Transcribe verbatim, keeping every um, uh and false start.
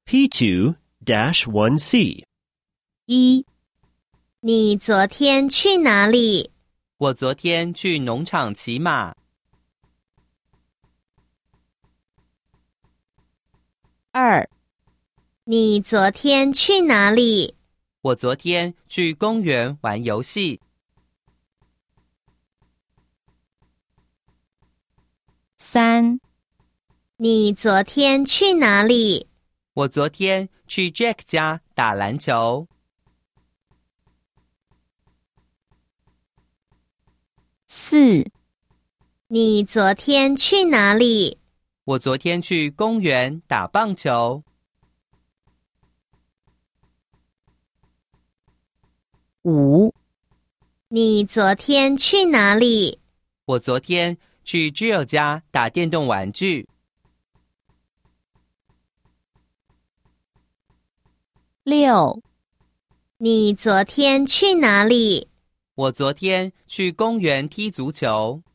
P two dash one C 一，你昨天去哪里？ 我昨天去农场骑马。 二，你昨天去哪里？ 我昨天去公园玩游戏。 三，你昨天去哪里？ 我昨天去 Jack 家打篮球。 四，你昨天去哪里？ 我昨天去公园打棒球。 五，你昨天去哪里？ 我昨天去 Jill 家打电动玩具。 六，你昨天去哪里？ 我昨天去公园踢足球。